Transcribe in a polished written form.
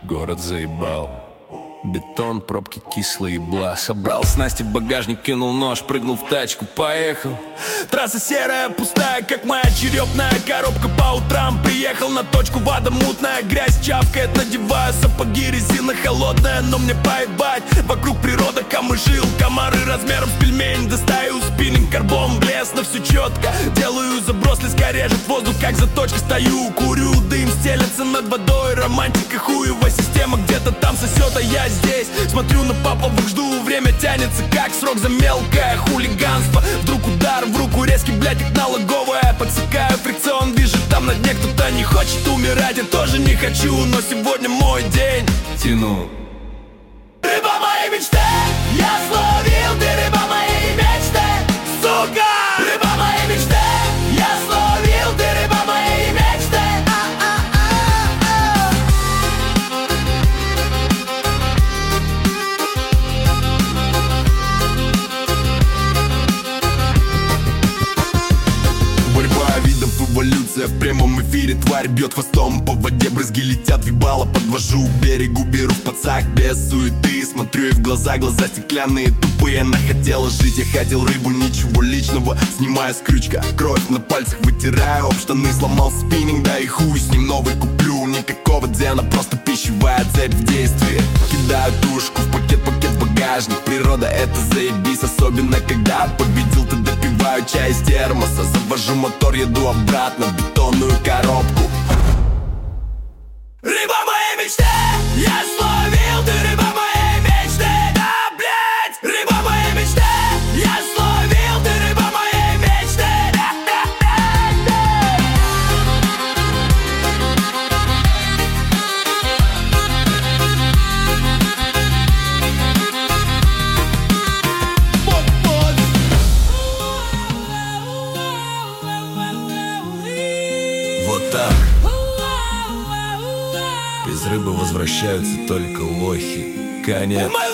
город заебал. Бетон, пробки, кислые ебла. Собрал снасти в багажник, кинул нож, прыгнул в тачку, поехал. Трасса серая, пустая, как моя черепная коробка. По утрам приехал на точку, вода мутная, грязь чавкает. Надеваю сапоги, резина холодная, но мне поебать. Вокруг природа, камыши, комары размером с пельмень. Достаю спиннинг, карбон, блеск, но все четко. Делаю заброс, леска режет воздух, как заточка. Стою, курю, дым стелется над водой. Романтика, хуевая система, где-то там сосет, а я здесь. Смотрю на паповых, жду, время тянется, как срок за мелкое хулиганство. Вдруг удар в руку, резкий, блядь, как налоговая. Подсекаю фрикцион, вижу, там на дне кто-то не хочет умирать. Я тоже не хочу, но сегодня мой день. Тяну. Рыба моей мечты, я словил, ты рыба моей мечты, сука! Рыба моей мечты, я словил, ты рыба моей мечты. Эволюция в прямом эфире, тварь бьет хвостом по воде, брызги летят, въебало подвожу к берегу, беру в пацак без суеты. Смотрю ей в глаза, глаза стеклянные, тупые. Она хотела жить, я хотел рыбу, ничего личного. Снимаю с крючка, кровь на пальцах вытираю, об штаны сломал спиннинг, да и хуй с ним новый куплю. Никакого дзена, просто пищевая цепь в действии. Кидаю тушку в пакет в багажник. Природа это заебись, особенно когда победил, ты допиваю чай из термоса. Завожу мотор, еду обратно в бетонную коробку. Рыба моей мечты, я словил, ты рыба моей мечты, да, блять. Рыба моей мечты, я словил, ты рыба моей мечты, да, да, да, да. Вот так. Без рыбы возвращаются только лохи. Конец.